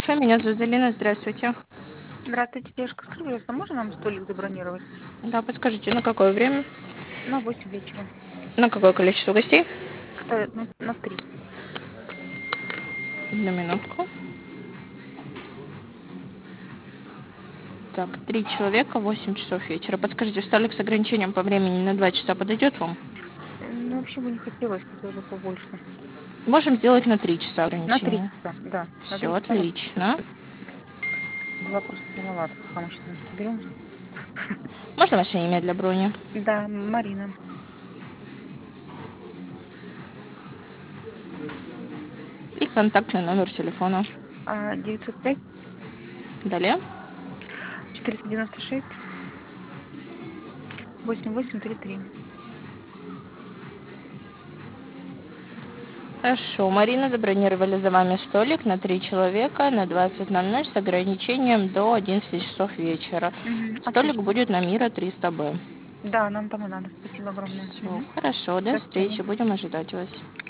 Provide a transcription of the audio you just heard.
кафе. Меня зовут Залина. Здравствуйте. Здравствуйте, девушка. Скажите, пожалуйста, можно нам столик забронировать Да, подскажите, на какое время? на 8 вечера? На какое количество гостей? На 3. На минутку. Так, 3 человека, 8 часов вечера. Подскажите, столик с ограничением по времени на 2 часа подойдет вам? Ну, вообще бы не хотелось, хотелось бы побольше. Можем сделать на 3 часа На 3 ограничения. часа, да. На Все 3 часа вот отлично. 2 просто маловато, пока мы сейчас соберемся. Можно ваше имя для брони? Да, Марина. И контактный номер телефона. 905 Далее. 496 8833. Хорошо, Марина, забронировали за вами столик на 3 человека на 20:00 с ограничением до 11 часов вечера. Угу, Столик отлично. будет на Мира 300Б. Да, нам там и надо. Спасибо огромное. Все, Угу. хорошо, до До свидания. встречи, будем ожидать вас.